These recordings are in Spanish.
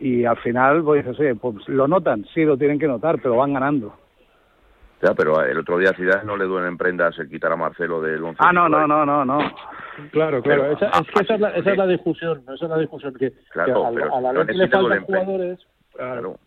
y al final pues dices, oye, pues lo notan, sí lo tienen que notar, pero van ganando. Ya, pero el otro día a Zidane no le duelen en prendas el quitar a Marcelo del 11. No. Claro. Pero, esa es la discusión, ¿no? Esa es la discusión que a la Leti le faltan jugadores. Claro.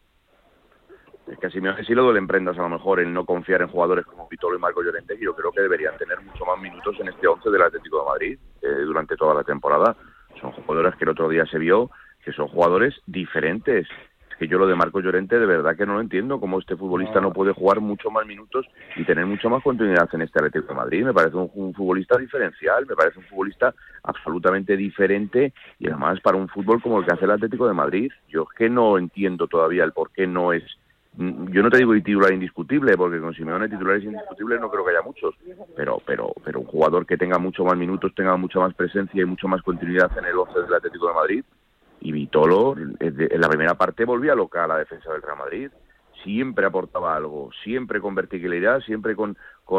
Es que a Simeone sí le duelen prendas a lo mejor el no confiar en jugadores como Vitolo y Marco Llorente, que yo creo que deberían tener mucho más minutos en este 11 del Atlético de Madrid durante toda la temporada. Son jugadores que el otro día se vio que son jugadores diferentes. Es que yo lo de Marco Llorente de verdad que no lo entiendo, cómo este futbolista no puede jugar mucho más minutos y tener mucha más continuidad en este Atlético de Madrid. Me parece un futbolista diferencial, me parece un futbolista absolutamente diferente y además para un fútbol como el que hace el Atlético de Madrid. Yo es que no entiendo todavía el por qué no es. Yo no te digo titular indiscutible, porque con Simeone titulares indiscutibles no creo que haya muchos, pero un jugador que tenga mucho más minutos, tenga mucha más presencia y mucha más continuidad en el 11 del Atlético de Madrid. Y Vitolo, en la primera parte volvía loca a la defensa del Real Madrid, siempre aportaba algo, siempre con verticalidad, siempre con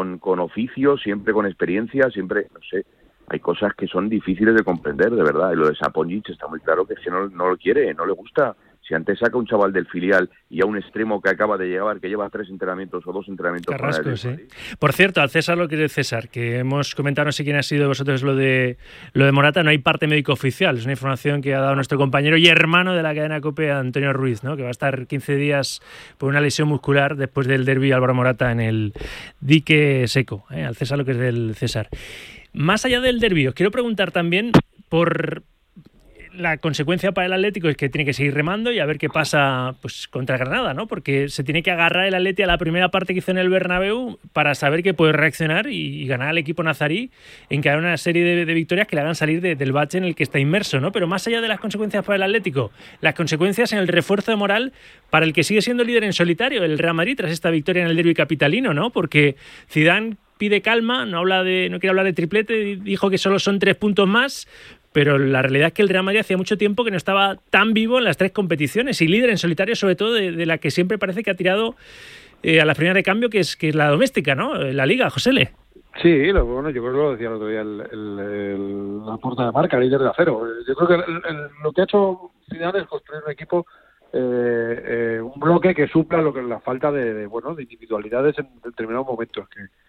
oficio, siempre con experiencia, siempre, no sé, hay cosas que son difíciles de comprender, de verdad, y lo de Saponjic está muy claro que es que no lo quiere, no le gusta. Si antes saca un chaval del filial y a un extremo que acaba de llegar, que lleva 3 entrenamientos o 2 entrenamientos... Carrasco, sí. Por cierto, al César lo que es César, que hemos comentado, no sé quién ha sido vosotros lo de Morata, no hay parte médico oficial, es una información que ha dado nuestro compañero y hermano de la cadena COPE, Antonio Ruiz, ¿no? Que va a estar 15 días por una lesión muscular después del derbi Álvaro Morata en el dique seco. Al César lo que es del César. Más allá del derbi, os quiero preguntar también por... La consecuencia para el Atlético es que tiene que seguir remando y a ver qué pasa pues contra Granada, ¿no? Porque se tiene que agarrar el Atleti a la primera parte que hizo en el Bernabéu para saber que puede reaccionar y ganar al equipo nazarí en que haya una serie de victorias que le hagan salir del bache en el que está inmerso, ¿no? Pero más allá de las consecuencias para el Atlético, las consecuencias en el refuerzo de moral para el que sigue siendo líder en solitario, el Real Madrid, tras esta victoria en el derbi capitalino, ¿no? Porque Zidane pide calma, no quiere hablar de triplete, dijo que solo son 3 puntos más. Pero la realidad es que el Real Madrid hacía mucho tiempo que no estaba tan vivo en las 3 competiciones y líder en solitario, sobre todo de la que siempre parece que ha tirado a la primera de cambio, que es la doméstica, ¿no? La Liga, Josele. Sí, bueno, yo creo que lo decía el otro día la puerta de marca, líder de acero. Yo creo que lo que ha hecho Zidane es construir un equipo, un bloque que supla la falta de individualidades en determinados momentos.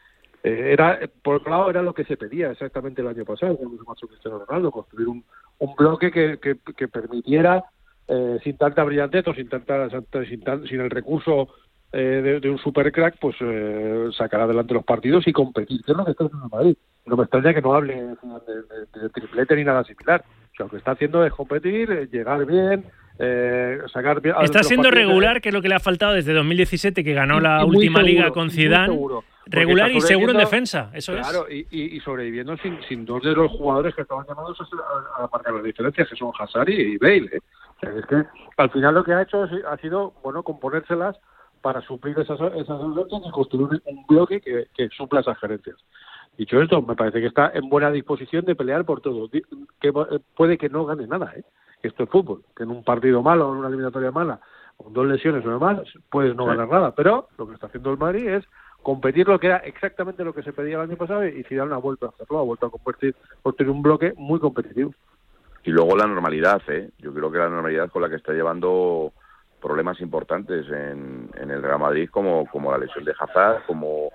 Por otro lado, era lo que se pedía exactamente el año pasado, cuando se marchó Cristiano Ronaldo, construir un bloque que permitiera, sin tanta brillantez o sin el recurso de un supercrack, pues sacar adelante los partidos y competir, que es lo que está haciendo Madrid. No me extraña que no hable de triplete ni nada similar. O sea, lo que está haciendo es competir, llegar bien, sacar bien. Está siendo regular, que es lo que le ha faltado desde 2017, que ganó la última liga con Zidane. Regular y seguro en defensa, eso claro, es. Y sobreviviendo sin 2 de los jugadores que estaban llamados a marcar las diferencias, que son Hazard y Bale. O sea, es que al final lo que ha hecho ha sido componérselas para suplir esas ausencias y construir un bloque que supla esas gerencias. Dicho esto, me parece que está en buena disposición de pelear por todo. Que puede que no gane nada, esto es fútbol, que en un partido malo o en una eliminatoria mala, con 2 lesiones o demás, puedes no ganar nada. Pero lo que está haciendo el Madrid es competir, lo que era exactamente lo que se pedía el año pasado, y Zidane ha vuelto a hacerlo, ha vuelto a construir un bloque muy competitivo. Y luego la normalidad, yo creo que la normalidad con la que está llevando problemas importantes en el Real Madrid, como la lesión de Hazard, como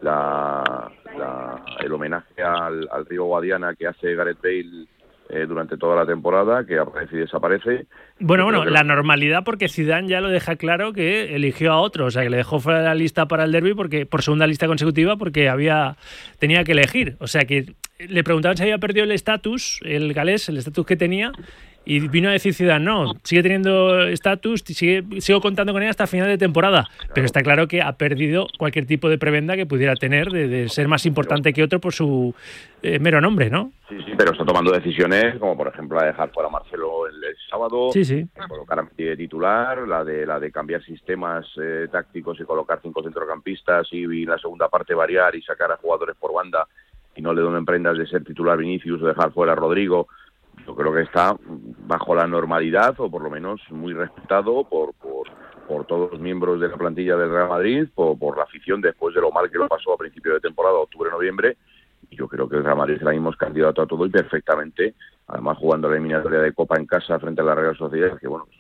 el homenaje al Río Guadiana que hace Gareth Bale durante toda la temporada, que aparece y desaparece. Bueno, la normalidad, porque Zidane ya lo deja claro que eligió a otro, o sea, que le dejó fuera de la lista para el derbi por segunda lista consecutiva, porque tenía que elegir. O sea, que le preguntaban si había perdido el estatus, el galés, el estatus que tenía, y vino a decir Zidane, no, sigue teniendo estatus, sigo contando con él hasta final de temporada. Claro. Pero está claro que ha perdido cualquier tipo de prebenda que pudiera tener de ser más importante que otro por su mero nombre, ¿no? Sí, pero está tomando decisiones, como por ejemplo la de dejar fuera a Marcelo el sábado, sí. Colocar a Messi de titular, la de cambiar sistemas tácticos y colocar 5 centrocampistas y en la segunda parte variar y sacar a jugadores por banda y no le donen prendas de ser titular Vinicius o dejar fuera a Rodrigo. Yo creo que está bajo la normalidad, o por lo menos muy respetado por todos los miembros de la plantilla del Real Madrid, por la afición, después de lo mal que lo pasó a principio de temporada, octubre-noviembre. Y yo creo que el Real Madrid ahora mismo es candidato a todo y perfectamente, además jugando la eliminatoria de Copa en casa frente a la Real Sociedad, que bueno, es un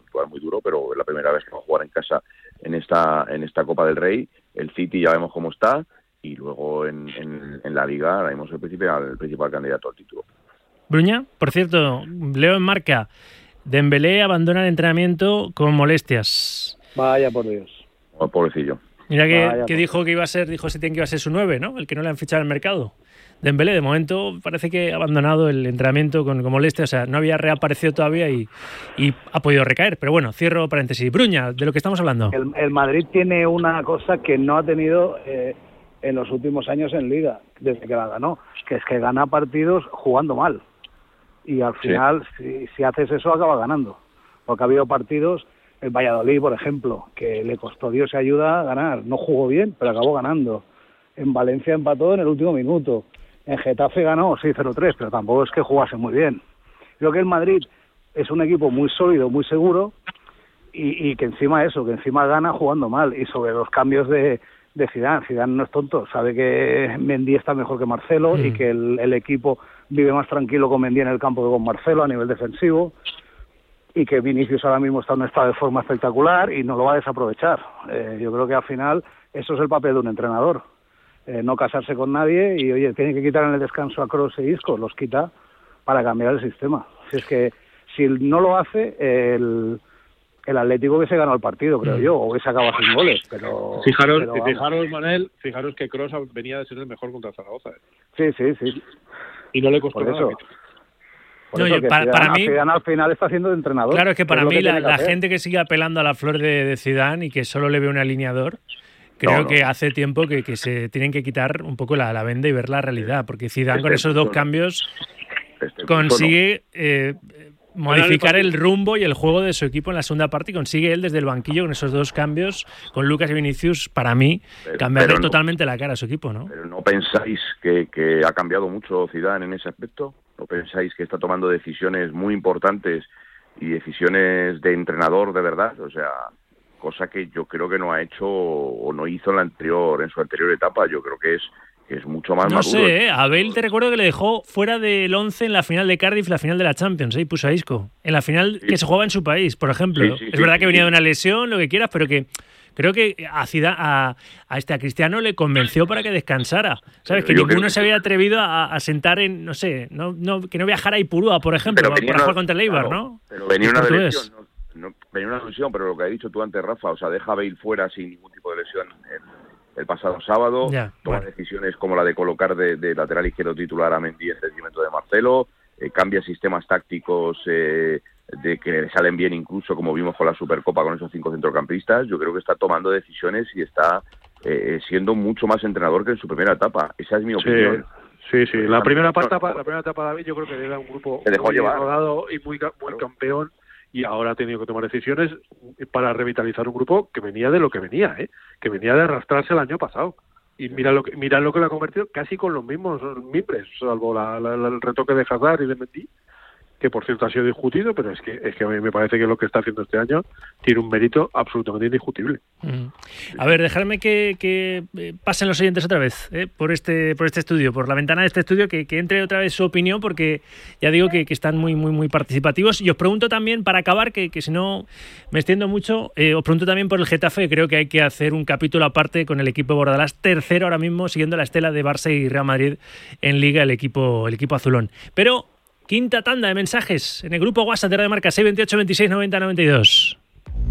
rival muy duro, pero es la primera vez que va a jugar en casa en esta Copa del Rey. El City ya vemos cómo está, y luego en la Liga ahora mismo es el principal candidato al título. Bruña, por cierto, leo en Marca, Dembélé abandona el entrenamiento con molestias. Vaya por Dios. Oh, pobrecillo. Mira que dijo que iba a ser, dijo Setién que iba a ser su 9, ¿no? El que no le han fichado al mercado. Dembélé, de momento, parece que ha abandonado el entrenamiento con molestias, o sea, no había reaparecido todavía y ha podido recaer. Pero bueno, cierro paréntesis. Bruña, de lo que estamos hablando. El Madrid tiene una cosa que no ha tenido en los últimos años en Liga, desde que la ganó, que es que gana partidos jugando mal. Y al final, si haces eso, acaba ganando. Porque ha habido partidos, el Valladolid, por ejemplo, que le costó Dios y ayuda a ganar. No jugó bien, pero acabó ganando. En Valencia empató en el último minuto. En Getafe ganó 6-0-3, pero tampoco es que jugase muy bien. Creo que el Madrid es un equipo muy sólido, muy seguro, y que encima gana jugando mal. Y sobre los cambios de Zidane no es tonto, sabe que Mendy está mejor que Marcelo y que el equipo vive más tranquilo con Mendy en el campo que con Marcelo a nivel defensivo, y que Vinicius ahora mismo está en un estado de forma espectacular y no lo va a desaprovechar. Yo creo que al final eso es el papel de un entrenador. No casarse con nadie y, oye, tiene que quitar en el descanso a Kroos e Isco, los quita para cambiar el sistema. Si es que si no lo hace, el Atlético que se ganó el partido, creo yo, o que se acaba sin goles. Pero Fijaros, Manel, que Kroos venía de ser el mejor contra Zaragoza. Sí. Y no le costó por nada. Eso. Por eso para mí, Zidane al final está haciendo de entrenador. Claro, es que para mí la gente que sigue apelando a la flor de Zidane y que solo le ve un alineador, creo que hace tiempo que se tienen que quitar un poco la venda y ver la realidad, porque Zidane con esos dos cambios consigue modificar el rumbo y el juego de su equipo en la segunda parte, y consigue él desde el banquillo con esos dos cambios, con Lucas y Vinicius, para mí, cambiarle totalmente la cara a su equipo, ¿no? Pero ¿no pensáis que ha cambiado mucho Zidane en ese aspecto? ¿No pensáis que está tomando decisiones muy importantes y decisiones de entrenador de verdad? O sea, cosa que yo creo que no ha hecho o no hizo en su anterior etapa. Yo creo que es mucho más maduro. No sé, a Bale te recuerdo que le dejó fuera del 11 en la final de Cardiff, la final de la Champions, y puso a Isco. En la final que se jugaba en su país, por ejemplo. Es verdad que venía de una lesión, lo que quieras, pero que creo que a Cristiano le convenció para que descansara. ¿Sabes? Que ninguno se había atrevido a sentar en, no sé, que no viajara a Ipurúa, por ejemplo, para jugar contra el Eibar, ¿no? Pero venía una lesión, venía una lesión, pero lo que has dicho tú antes, Rafa, o sea, deja a Bale fuera sin ningún tipo de lesión el pasado sábado, toma decisiones como la de colocar de lateral izquierdo titular a Mendy en detrimento de Marcelo, cambia sistemas tácticos de que le salen bien, incluso como vimos con la Supercopa con esos 5 centrocampistas. Yo creo que está tomando decisiones y está siendo mucho más entrenador que en su primera etapa. Esa es mi opinión. Sí. La primera etapa David, yo creo que era un grupo muy rodado y muy campeón, y ahora ha tenido que tomar decisiones para revitalizar un grupo que venía de lo que venía, que venía de arrastrarse el año pasado. Y mira lo que le ha convertido, casi con los mismos mimbres, salvo el retoque de Hazard y de Mendy, que por cierto ha sido discutido, pero es que a mí me parece que lo que está haciendo este año tiene un mérito absolutamente indiscutible. A ver, dejadme que pasen los oyentes otra vez por este estudio, por la ventana de este estudio, que entre otra vez su opinión, porque ya digo que están muy, muy, muy participativos. Y os pregunto también, para acabar, que si no me extiendo mucho, os pregunto también por el Getafe, que creo que hay que hacer un capítulo aparte con el equipo Bordalás, tercero ahora mismo, siguiendo la estela de Barça y Real Madrid en Liga, el equipo azulón. Pero quinta tanda de mensajes en el grupo WhatsApp de Radio Marca, 628 26 90 92.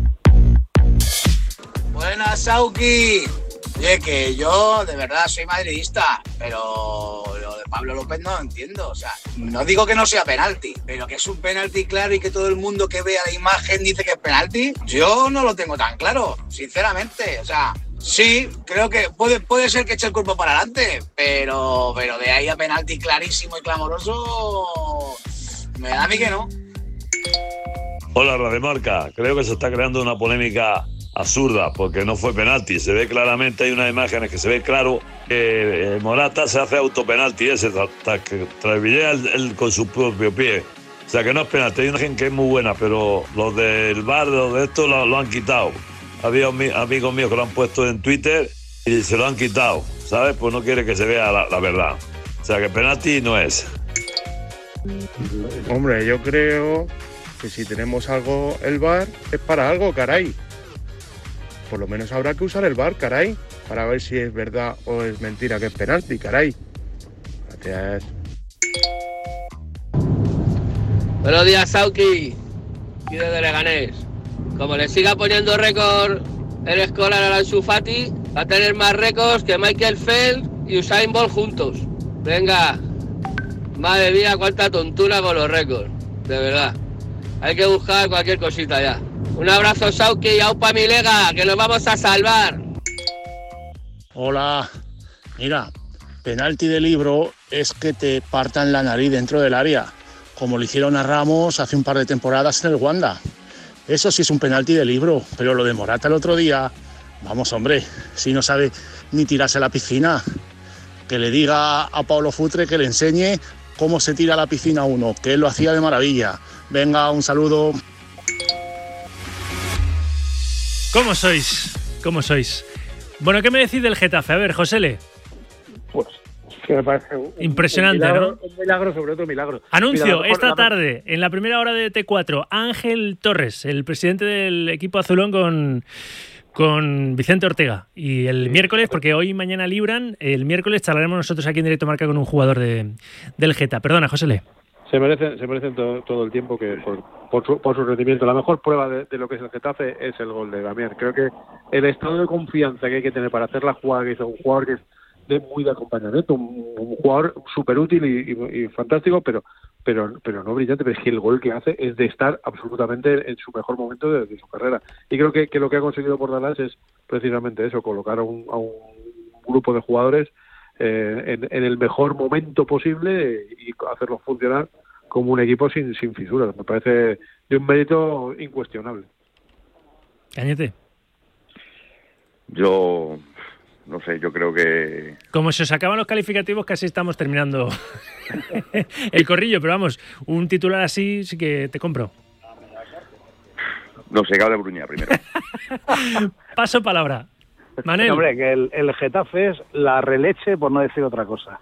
Buenas, Sauki. Oye, que yo de verdad soy madridista, pero lo de Pablo López no lo entiendo. O sea, no digo que no sea penalti, pero que es un penalti claro y que todo el mundo que vea la imagen dice que es penalti, yo no lo tengo tan claro, sinceramente. O sea, sí, creo que puede ser que eche el cuerpo para adelante, pero de ahí a penalti clarísimo y clamoroso, me da a mí que no. Hola, Radio Marca. Creo que se está creando una polémica absurda, porque no fue penalti. Se ve claramente, hay unas imágenes que se ve claro que Morata se hace autopenalti ese, que trasvillea él con su propio pie. O sea que no es penalti. Hay una imagen que es muy buena, pero los del VAR, los de esto lo han quitado. Había amigos míos que lo han puesto en Twitter y se lo han quitado, ¿sabes? Pues no quiere que se vea la verdad. O sea que penalti no es. Hombre, yo creo que si tenemos algo, el VAR es para algo, caray. Por lo menos habrá que usar el VAR, caray, para ver si es verdad o es mentira que es penalti, caray. Gracias. Buenos días, Sauki. Y desde Leganés. Como le siga poniendo récord el escolar al Ansu Fati, va a tener más récords que Michael Phelps y Usain Bolt juntos. Venga. Madre mía, cuánta tontura con los récords. De verdad. Hay que buscar cualquier cosita ya. Un abrazo, Sauki, y aupa mi lega, que nos vamos a salvar. Hola. Mira, penalti de libro es que te partan la nariz dentro del área, como le hicieron a Ramos hace un par de temporadas en el Wanda. Eso sí es un penalti de libro, pero lo de Morata el otro día, vamos hombre, si no sabe ni tirarse a la piscina, que le diga a Paulo Futre que le enseñe cómo se tira a la piscina uno, que él lo hacía de maravilla. Venga, un saludo. ¿Cómo sois? ¿Cómo sois? Bueno, ¿qué me decís del Getafe? A ver, Josele. Pues que me parece impresionante, un milagro, ¿no? Un milagro sobre otro milagro. Anuncio, Mira, esta tarde, en la primera hora de T4, Ángel Torres, el presidente del equipo azulón con Vicente Ortega. Y el miércoles, porque hoy y mañana libran, el miércoles charlaremos nosotros aquí en Directo Marca con un jugador del Geta. Perdona, Josele. Se merecen todo el tiempo que por su rendimiento. La mejor prueba de lo que es el Getafe es el gol de Damián. Creo que el estado de confianza que hay que tener para hacer la jugada que hizo un jugador que es muy de acompañamiento, un jugador súper útil y fantástico, pero no brillante, pero es que el gol que hace es de estar absolutamente en su mejor momento de su carrera. Y creo que lo que ha conseguido Bordalás es precisamente eso, colocar a un grupo de jugadores en el mejor momento posible y hacerlo funcionar como un equipo sin fisuras. Me parece de un mérito incuestionable. Cañete. Yo no sé, yo creo que... Como se os acaban los calificativos, casi estamos terminando el corrillo, pero vamos, un titular así sí que te compro. No sé, que hable Bruña primero. Paso palabra. Manel. Hombre, que el Getafe es la releche, por no decir otra cosa.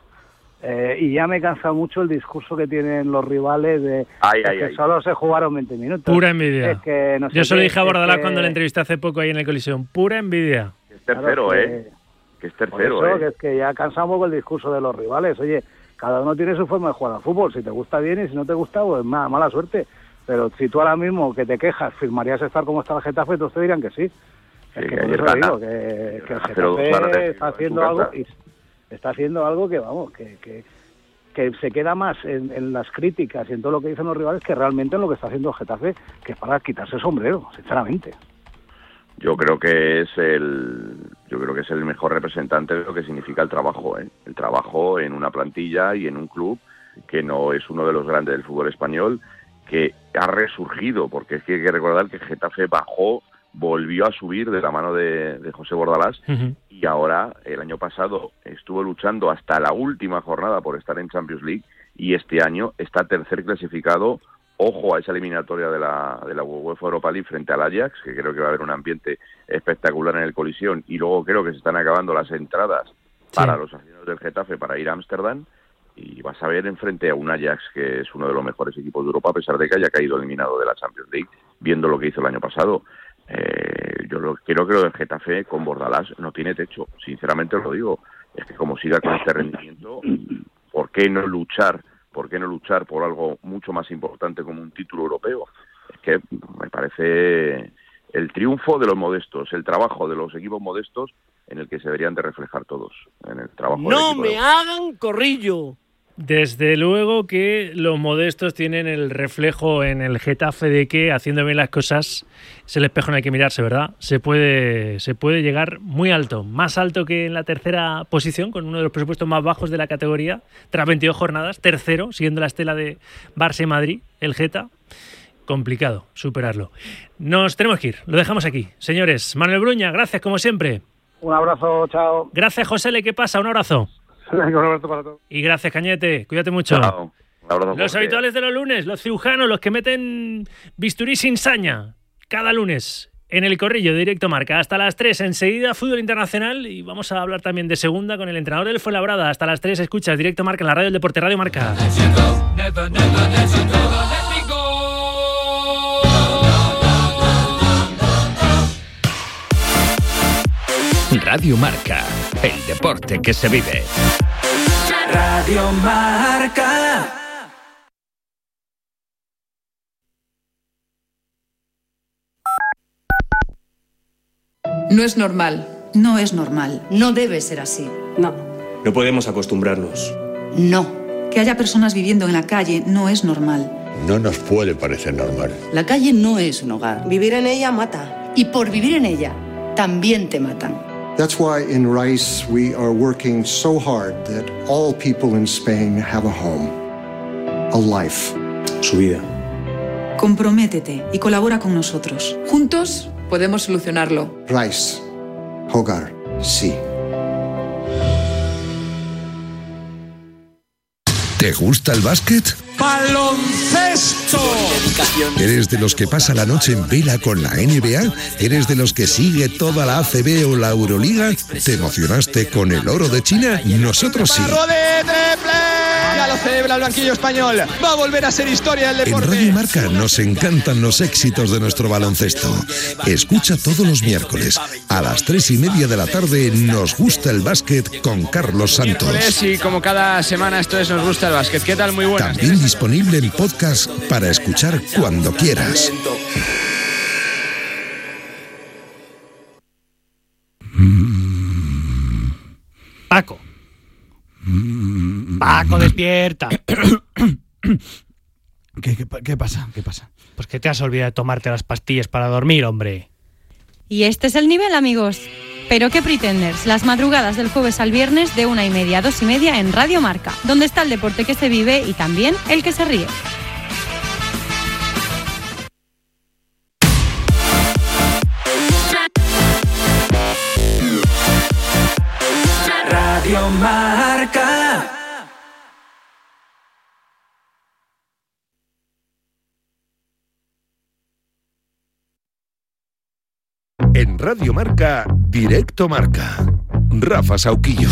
Y ya me cansa mucho el discurso que tienen los rivales de que solo se jugaron 20 minutos. Pura envidia. Es que, no sé, yo se lo dije a Bordalás cuando le entrevisté hace poco ahí en el Coliseum. Pura envidia. Es tercero, claro, que es tercero, por eso, que es que ya cansa un poco el discurso de los rivales. Oye, cada uno tiene su forma de jugar al fútbol. Si te gusta bien y si no te gusta, pues mala suerte. Pero si tú ahora mismo que te quejas, firmarías estar como está el Getafe, todos te dirían que sí. Es que por eso digo que el Getafe está haciendo algo y está haciendo algo que, vamos, que se queda más en las críticas y en todo lo que dicen los rivales que realmente en lo que está haciendo el Getafe, que es para quitarse el sombrero, sinceramente. Yo creo que es el mejor representante de lo que significa el trabajo, el trabajo en una plantilla y en un club que no es uno de los grandes del fútbol español, que ha resurgido, porque es que hay que recordar que Getafe bajó, volvió a subir de la mano de José Bordalás, y ahora, el año pasado, estuvo luchando hasta la última jornada por estar en Champions League, y este año está tercer clasificado. Ojo a esa eliminatoria de la UEFA Europa League frente al Ajax, que creo que va a haber un ambiente espectacular en el Coliseum, y luego creo que se están acabando las entradas para los aficionados del Getafe para ir a Ámsterdam, y vas a ver enfrente a un Ajax que es uno de los mejores equipos de Europa, a pesar de que haya caído eliminado de la Champions League, viendo lo que hizo el año pasado. Creo que lo del Getafe con Bordalás no tiene techo, sinceramente os lo digo. Es que como siga con este rendimiento, ¿por qué no luchar por algo mucho más importante como un título europeo? Es que me parece el triunfo de los modestos, el trabajo de los equipos modestos en el que se deberían de reflejar todos, en el trabajo del ¡No equipo me hagan corrillo! Desde luego que los modestos tienen el reflejo en el Getafe de que, haciendo bien las cosas, es el espejo en el que mirarse, ¿verdad? Se puede llegar muy alto, más alto que en la tercera posición, con uno de los presupuestos más bajos de la categoría, tras 22 jornadas, tercero, siguiendo la estela de Barça y Madrid, el Geta. Complicado superarlo. Nos tenemos que ir, lo dejamos aquí. Señores, Manuel Bruña, gracias como siempre. Un abrazo, chao. Gracias, Josele, ¿qué pasa? Un abrazo. Un abrazo para todos. Y gracias, Cañete, cuídate mucho. Chao. Un abrazo. Los habituales de los lunes, los cirujanos, los que meten bisturí sin saña, cada lunes en el corrillo de Directo Marca. Hasta las 3, enseguida fútbol internacional, y vamos a hablar también de segunda con el entrenador del Fuenlabrada. Hasta las 3 escuchas Directo Marca en la radio del Deporte, Radio Marca. Radio Marca, el deporte que se vive. Radio Marca. No es normal. No es normal. No debe ser así. No. No podemos acostumbrarnos. No. Que haya personas viviendo en la calle no es normal. No nos puede parecer normal. La calle no es un hogar. Vivir en ella mata. Y por vivir en ella, también te matan. That's why in Rice we are working so hard that all people in Spain have a home, a life. Su vida. Comprométete y colabora con nosotros. Juntos podemos solucionarlo. Rice, hogar, sí. ¿Te gusta el básquet? ¡Baloncesto! ¿Eres de los que pasa la noche en vela con la NBA? ¿Eres de los que sigue toda la ACB o la Euroliga? ¿Te emocionaste con el oro de China? Nosotros sí. Ya lo celebra el banquillo español. Va a volver a ser historia el deporte. En Radio Marca nos encantan los éxitos de nuestro baloncesto. Escucha todos los miércoles a las 3:30 de la tarde Nos gusta el básquet con Carlos Santos. Y como cada semana esto es Nos gusta el básquet. ¿Qué tal? Muy buenas. También disponible en podcast para escuchar cuando quieras. Paco. Paco, despierta. ¿Qué pasa? ¿Qué pasa? Pues que te has olvidado de tomarte las pastillas para dormir, hombre. Y este es el nivel, amigos. Pero qué Pretenders, las madrugadas del jueves al viernes de 1:30 a 2:30 en Radio Marca, donde está el deporte que se vive y también el que se ríe. Radio Marca. En Radio Marca, Directo Marca. Rafa Sauquillo.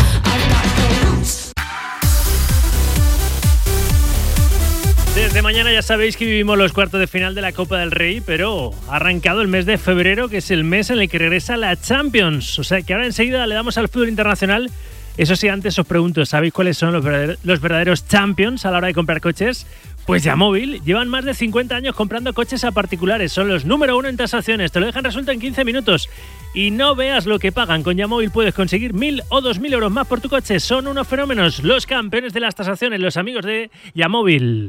Desde mañana ya sabéis que vivimos los cuartos de final de la Copa del Rey, pero ha arrancado el mes de febrero, que es el mes en el que regresa la Champions. O sea que ahora enseguida le damos al fútbol internacional. Eso sí, antes os pregunto, ¿sabéis cuáles son los verdaderos champions a la hora de comprar coches? Pues Yamóvil. Llevan más de 50 años comprando coches a particulares. Son los número 1 en tasaciones. Te lo dejan resuelto en 15 minutos. Y no veas lo que pagan. Con Yamóvil puedes conseguir 1.000 o 2.000 euros más por tu coche. Son unos fenómenos. Los campeones de las tasaciones, los amigos de Yamóvil.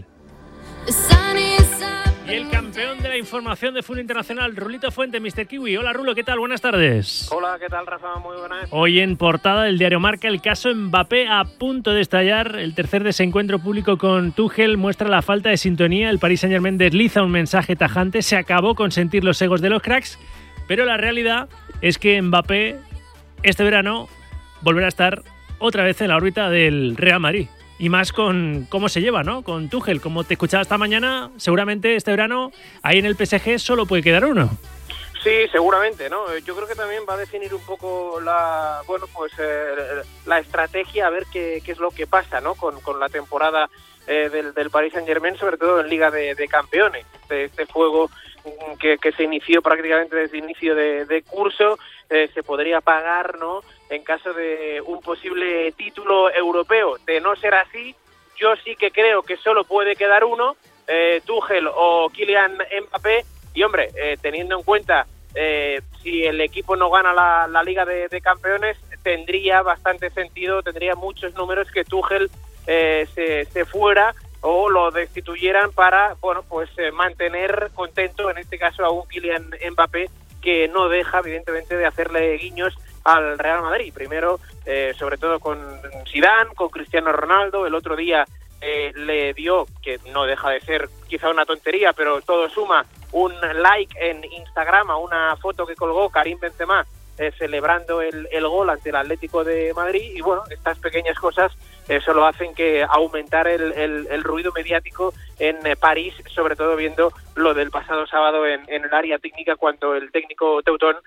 Y el campeón de la información de fútbol internacional, Rulito Fuente, Mr. Kiwi. Hola, Rulo, ¿qué tal? Buenas tardes. Hola, ¿qué tal, Rafa? Muy buenas. Hoy en portada del diario Marca, el caso Mbappé a punto de estallar. El tercer desencuentro público con Tuchel muestra la falta de sintonía. El Paris Saint-Germain desliza un mensaje tajante. Se acabó con sentir los egos de los cracks. Pero la realidad es que Mbappé, este verano, volverá a estar otra vez en la órbita del Real Madrid. Y más con cómo se lleva, ¿no? Con Tuchel. Como te escuchaba esta mañana, seguramente este verano ahí en el PSG solo puede quedar uno. Sí, seguramente, ¿no? Yo creo que también va a definir un poco la estrategia, a ver qué es lo que pasa, ¿no? Con la temporada del Paris Saint-Germain, sobre todo en Liga de Campeones. Este juego que se inició prácticamente desde inicio de curso, se podría pagar, ¿no?, en caso de un posible título europeo. De no ser así, yo sí que creo que solo puede quedar uno, Tuchel o Kylian Mbappé, y hombre, teniendo en cuenta si el equipo no gana la Liga de Campeones, tendría bastante sentido, tendría muchos números que Tuchel se fuera o lo destituyeran para, bueno, pues mantener contento, en este caso, a un Kylian Mbappé que no deja, evidentemente, de hacerle guiños al Real Madrid. Primero, sobre todo con Zidane, con Cristiano Ronaldo. El otro día le dio, que no deja de ser quizá una tontería, pero todo suma, un like en Instagram a una foto que colgó Karim Benzema celebrando el gol ante el Atlético de Madrid. Y bueno, estas pequeñas cosas solo hacen que aumentar el ruido mediático en París, sobre todo viendo lo del pasado sábado en el área técnica, cuando el técnico teutón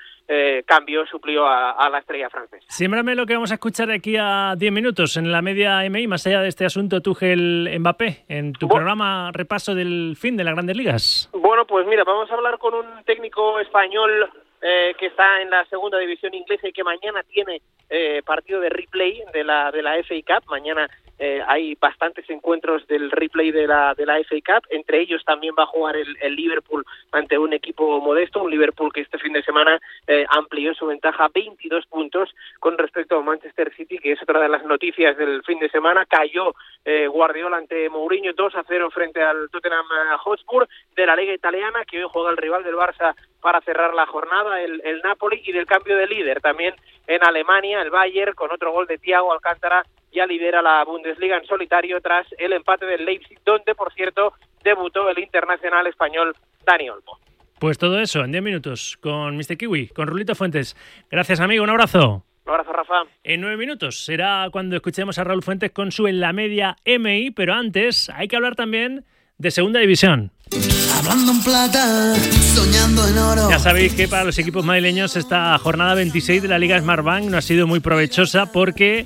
suplió a la estrella francesa. Siémbrame lo que vamos a escuchar de aquí a 10 minutos en la media MI, más allá de este asunto Tuchel-Mbappé, en tu programa repaso del fin de las Grandes Ligas. Bueno, pues mira, vamos a hablar con un técnico español que está en la segunda división inglesa y que mañana tiene partido de replay de la FA Cup. Mañana hay bastantes encuentros del replay de la FA Cup, entre ellos también va a jugar el Liverpool ante un equipo modesto, un Liverpool que este fin de semana amplió su ventaja a 22 puntos con respecto a Manchester City, que es otra de las noticias del fin de semana. Cayó Guardiola ante Mourinho 2-0 frente al Tottenham Hotspur de la Liga Italiana, que hoy juega el rival del Barça para cerrar la jornada, el Napoli, y del cambio de líder también en Alemania, el Bayern, con otro gol de Thiago Alcántara, ya lidera la Bundesliga en solitario tras el empate del Leipzig, donde, por cierto, debutó el internacional español Dani Olmo. Pues todo eso en 10 minutos con Mr. Kiwi, con Rulito Fuentes. Gracias, amigo, un abrazo. Un abrazo, Rafa. En 9 minutos será cuando escuchemos a Raúl Fuentes con su En la Media MI, pero antes hay que hablar también de Segunda División. Hablando en plata, soñando en oro. Ya sabéis que para los equipos madrileños esta jornada 26 de la Liga Smartbank no ha sido muy provechosa porque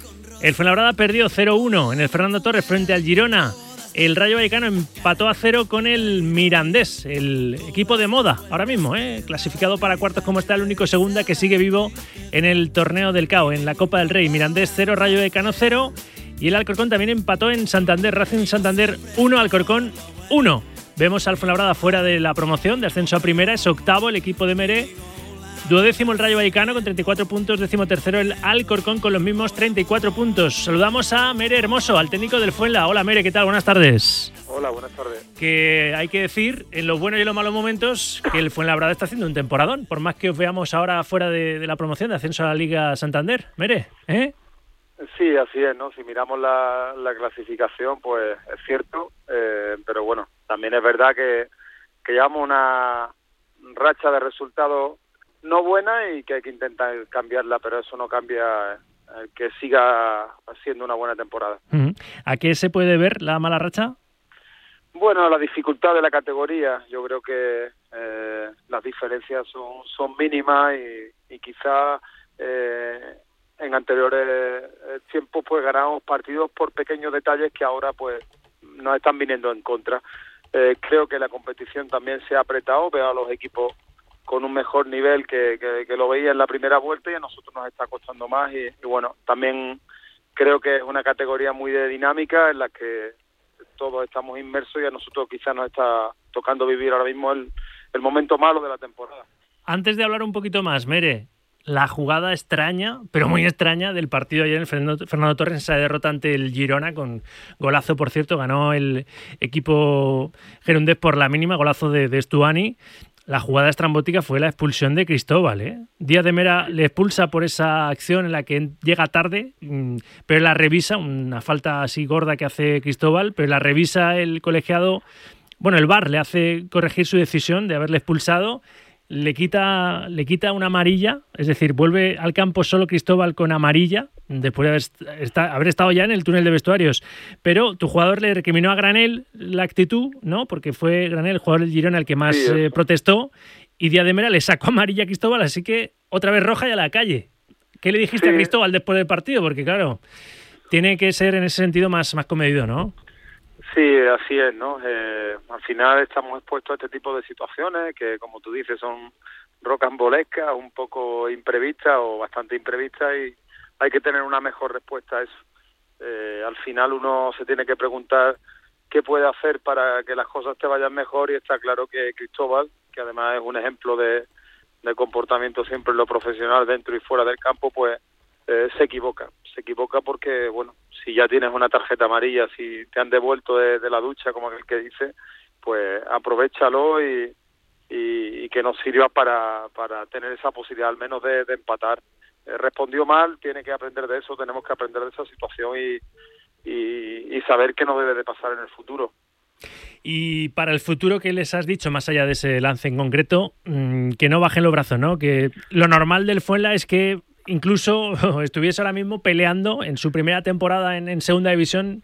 el Fuenlabrada perdió 0-1 en el Fernando Torres frente al Girona. El Rayo Vallecano empató a 0 con el Mirandés, el equipo de moda ahora mismo, clasificado para cuartos como está, el único segunda que sigue vivo en el torneo del CAO, en la Copa del Rey. Mirandés 0, Rayo Vallecano 0. Y el Alcorcón también empató en Santander, Racing Santander 1, Alcorcón 1. Vemos al Fuenlabrada fuera de la promoción, de ascenso a primera, es octavo el equipo de Mere. Duodécimo el Rayo Vallecano con 34 puntos, 13º el Alcorcón con los mismos 34 puntos. Saludamos a Mere Hermoso, al técnico del Fuenla. Hola Mere, ¿qué tal? Buenas tardes. Hola, buenas tardes. Que hay que decir, en los buenos y en los malos momentos, que el Fuenlabrada está haciendo un temporadón, por más que os veamos ahora fuera de la promoción, de ascenso a la Liga Santander. Mere, ¿eh? Sí, así es, ¿no? Si miramos la clasificación, pues es cierto, pero bueno, también es verdad que llevamos una racha de resultados no buena y que hay que intentar cambiarla, pero eso no cambia que siga siendo una buena temporada. ¿A qué se puede ver la mala racha? Bueno, la dificultad de la categoría. Yo creo que las diferencias son mínimas y quizá en anteriores tiempos pues ganamos partidos por pequeños detalles que ahora pues nos están viniendo en contra. Creo que la competición también se ha apretado, veo a los equipos con un mejor nivel que lo veía en la primera vuelta y a nosotros nos está costando más y bueno, también creo que es una categoría muy de dinámica en la que todos estamos inmersos y a nosotros quizás nos está tocando vivir ahora mismo el momento malo de la temporada. Antes de hablar un poquito más, Mere, la jugada extraña, pero muy extraña, del partido ayer en Fernando Torres, esa derrota ante el Girona, con golazo, por cierto, ganó el equipo gerundés por la mínima, golazo de Stuani. La jugada estrambótica fue la expulsión de Cristóbal, Díaz de Mera le expulsa por esa acción en la que llega tarde, pero la revisa, una falta así gorda que hace Cristóbal, pero la revisa el colegiado, bueno, el VAR le hace corregir su decisión de haberle expulsado, le quita una amarilla, es decir, vuelve al campo solo Cristóbal con amarilla, después de haber estado ya en el túnel de vestuarios. Pero tu jugador le recriminó a Granel la actitud, ¿no? Porque fue Granel, el jugador del Girona, el que más protestó, y Díaz de Mera le sacó amarilla a Cristóbal, así que otra vez roja y a la calle. ¿Qué le dijiste a Cristóbal después del partido? Porque claro, tiene que ser en ese sentido más comedido, ¿no? Sí, así es, ¿no? Al final estamos expuestos a este tipo de situaciones que, como tú dices, son rocambolescas, un poco imprevistas o bastante imprevistas y hay que tener una mejor respuesta a eso. Al final uno se tiene que preguntar qué puede hacer para que las cosas te vayan mejor y está claro que Cristóbal, que además es un ejemplo de comportamiento siempre en lo profesional dentro y fuera del campo, pues se equivoca porque, bueno, si ya tienes una tarjeta amarilla, si te han devuelto de la ducha, como aquel que dice, pues aprovéchalo y que nos sirva para tener esa posibilidad al menos de empatar. Respondió mal, tiene que aprender de eso, tenemos que aprender de esa situación y saber qué no debe de pasar en el futuro. Y para el futuro, ¿qué les has dicho, más allá de ese lance en concreto? Que no bajen los brazos, ¿no? Que lo normal del Fuenla es que incluso estuviese ahora mismo peleando en su primera temporada en segunda división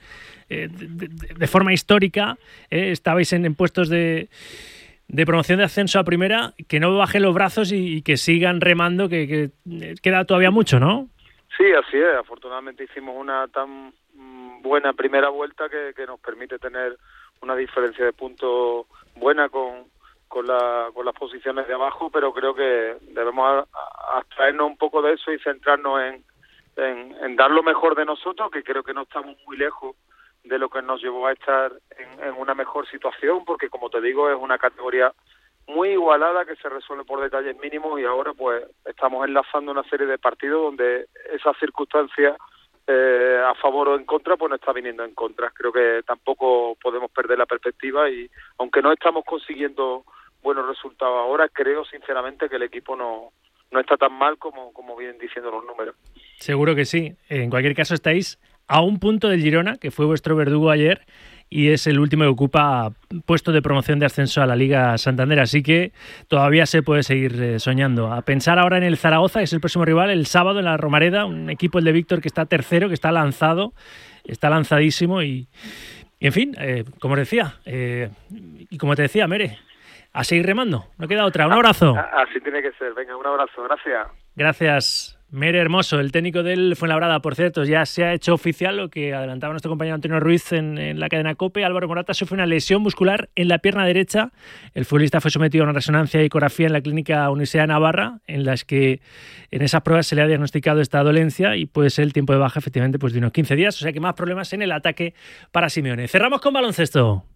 de forma histórica, estabais en puestos de promoción de ascenso a primera, que no bajen los brazos y que sigan remando, que queda todavía mucho, ¿no? Sí, así es. Afortunadamente hicimos una tan buena primera vuelta que nos permite tener una diferencia de puntos buena con las posiciones de abajo, pero creo que debemos abstraernos un poco de eso y centrarnos en dar lo mejor de nosotros, que creo que no estamos muy lejos de lo que nos llevó a estar en una mejor situación, porque como te digo, es una categoría muy igualada que se resuelve por detalles mínimos, y ahora pues estamos enlazando una serie de partidos donde esas circunstancias a favor o en contra pues no está viniendo en contra. Creo que tampoco podemos perder la perspectiva, y aunque no estamos consiguiendo buenos resultados ahora, creo sinceramente que el equipo no está tan mal como vienen diciendo los números. Seguro que sí. En cualquier caso, estáis a un punto del Girona, que fue vuestro verdugo ayer, y es el último que ocupa puesto de promoción de ascenso a la Liga Santander, así que todavía se puede seguir soñando. A pensar ahora en el Zaragoza, que es el próximo rival, el sábado en la Romareda, un equipo, el de Víctor, que está tercero, que está lanzadísimo, y en fin, como os decía, y como te decía, Mere, a seguir remando, no queda otra. Un abrazo. Así tiene que ser. Venga, un abrazo. Gracias. Gracias. Mere Hermoso, el técnico del Fuenlabrada. Por cierto, ya se ha hecho oficial lo que adelantaba nuestro compañero Antonio Ruiz en la cadena COPE. Álvaro Morata sufre una lesión muscular en la pierna derecha. El futbolista fue sometido a una resonancia y ecografía en la clínica Universidad de Navarra, en las que en esas pruebas se le ha diagnosticado esta dolencia, y puede ser el tiempo de baja efectivamente pues de unos 15 días, o sea que más problemas en el ataque para Simeone. Cerramos con baloncesto.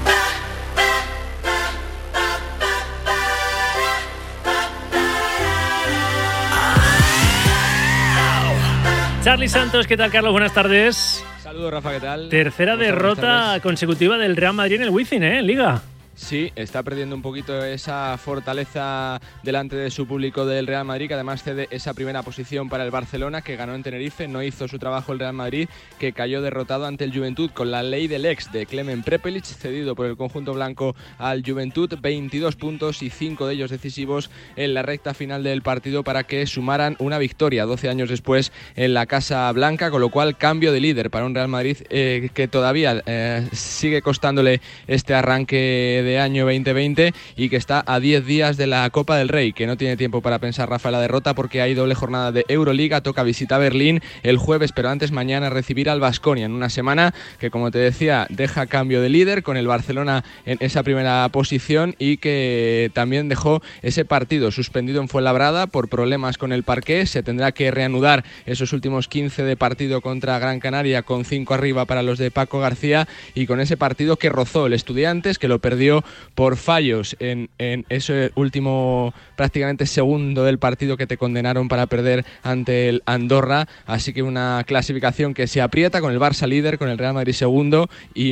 Charly Santos, ¿qué tal, Carlos? Buenas tardes. Saludos, Rafa, ¿qué tal? Tercera derrota consecutiva del Real Madrid en el Wizzing, en Liga. Sí, está perdiendo un poquito esa fortaleza delante de su público del Real Madrid, que además cede esa primera posición para el Barcelona, que ganó en Tenerife. No hizo su trabajo el Real Madrid, que cayó derrotado ante el Juventud con la ley del ex de Klemen Prepelic, cedido por el conjunto blanco al Juventud. 22 puntos y 5 de ellos decisivos en la recta final del partido para que sumaran una victoria 12 años después en la Casa Blanca, con lo cual cambio de líder para un Real Madrid que todavía sigue costándole este arranque de año 2020 y que está a 10 días de la Copa del Rey, que no tiene tiempo para pensar, Rafa, la derrota, porque hay doble jornada de Euroliga. Toca visitar Berlín el jueves, pero antes mañana recibir al Baskonia en una semana que, como te decía, deja cambio de líder con el Barcelona en esa primera posición, y que también dejó ese partido suspendido en Fuenlabrada por problemas con el parqué. Se tendrá que reanudar esos últimos 15 de partido contra Gran Canaria, con 5 arriba para los de Paco García, y con ese partido que rozó el Estudiantes, que lo perdió por fallos en ese último prácticamente segundo del partido que te condenaron para perder ante el Andorra. Así que una clasificación que se aprieta, con el Barça líder, con el Real Madrid segundo,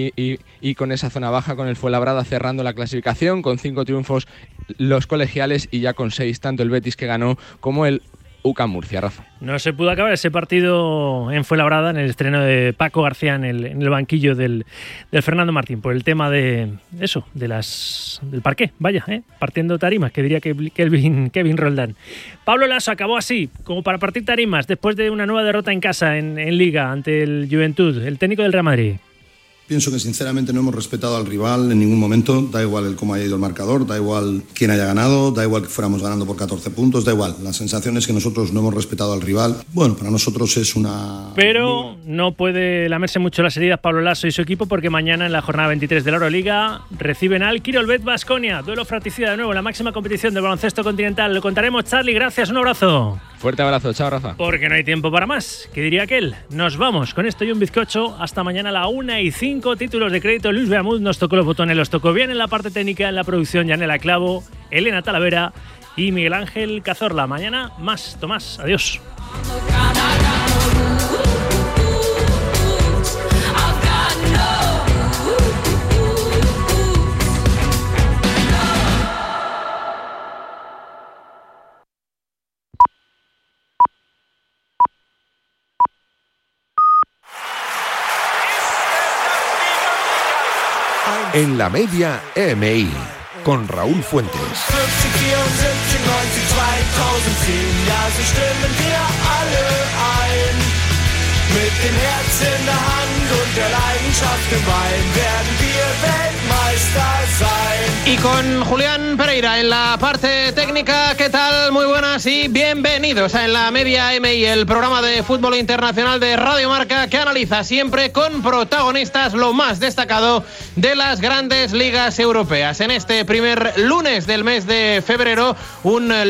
y con esa zona baja, con el Fuenlabrada cerrando la clasificación con 5 triunfos los colegiales, y ya con 6 tanto el Betis, que ganó, como el UCAM Murcia, Rafa. No se pudo acabar ese partido en Fuenlabrada, en el estreno de Paco García en el banquillo del Fernando Martín, por el tema de eso, del parqué, partiendo tarimas, que diría Kevin Roldán. Pablo Lasso acabó así, como para partir tarimas, después de una nueva derrota en casa en Liga ante el Juventud, el técnico del Real Madrid. Pienso que sinceramente no hemos respetado al rival en ningún momento. Da igual cómo haya ido el marcador, da igual quién haya ganado, da igual que fuéramos ganando por 14 puntos, da igual. La sensación es que nosotros no hemos respetado al rival. Bueno, para nosotros es una... Pero no puede lamerse mucho las heridas Pablo Lasso y su equipo, porque mañana en la jornada 23 de la Euroliga reciben al Kirolbet Baskonia. Duelo fratricida de nuevo en la máxima competición del baloncesto continental. Lo contaremos, Charly. Gracias, un abrazo. Fuerte abrazo, chao, Rafa. Porque no hay tiempo para más, que diría aquel. Nos vamos con esto y un bizcocho. Hasta mañana a la 1:05. Títulos de crédito. Luis Beamud nos tocó los botones, los tocó bien en la parte técnica, en la producción, Yanela Clavo, Elena Talavera y Miguel Ángel Cazorla. Mañana más, Tomás. Adiós. En la media MI, con Raúl Fuentes. 74, 70, 90, 2010, ja, sie stimmen wir alle ein. Mit dem Herz in der Hand und der Leidenschaft im Bein werden wir Weltmeister sein. Y con Julián Pereira en la parte técnica. ¿Qué tal? Muy buenas y bienvenidos a En la Media MI, el programa de fútbol internacional de Radio Marca que analiza siempre con protagonistas lo más destacado de las grandes ligas europeas. En este primer lunes del mes de febrero, un